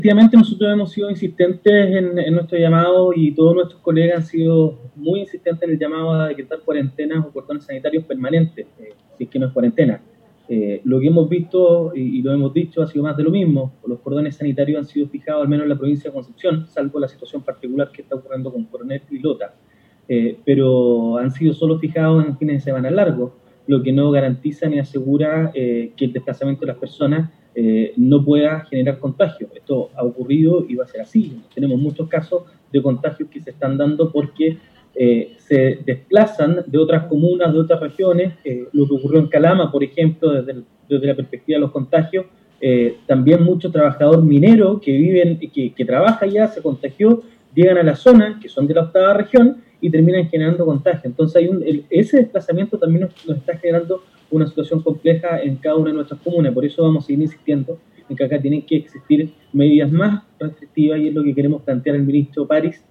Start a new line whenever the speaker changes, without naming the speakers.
Efectivamente, nosotros hemos sido insistentes en nuestro llamado y todos nuestros colegas han sido muy insistentes en el llamado a decretar cuarentenas o cordones sanitarios permanentes, si es que no es cuarentena. Lo que hemos visto y lo hemos dicho ha sido más de lo mismo. Los cordones sanitarios han sido fijados al menos en la provincia de Concepción, salvo la situación particular que está ocurriendo con Coronel y Lota, pero han sido solo fijados en fines de semana largos, lo que no garantiza ni asegura que el desplazamiento de las personas no pueda generar contagio. Esto ha ocurrido y va a ser así. Tenemos muchos casos de contagios que se están dando porque se desplazan de otras comunas, de otras regiones. Lo que ocurrió en Calama, por ejemplo, desde la perspectiva de los contagios, también mucho trabajador minero que trabaja allá, se contagió, llegan a la zona, que son de la octava región, y terminan generando contagio. Entonces ese desplazamiento también nos está generando una situación compleja en cada una de nuestras comunas. Por eso vamos a seguir insistiendo en que acá tienen que existir medidas más restrictivas y es lo que queremos plantear al ministro París